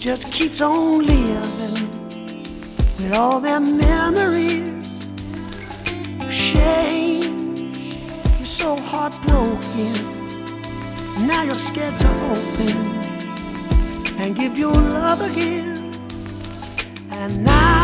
just keeps on living with all their memories. Shame, you're so heartbroken. Now you're scared to open and give your love again. And now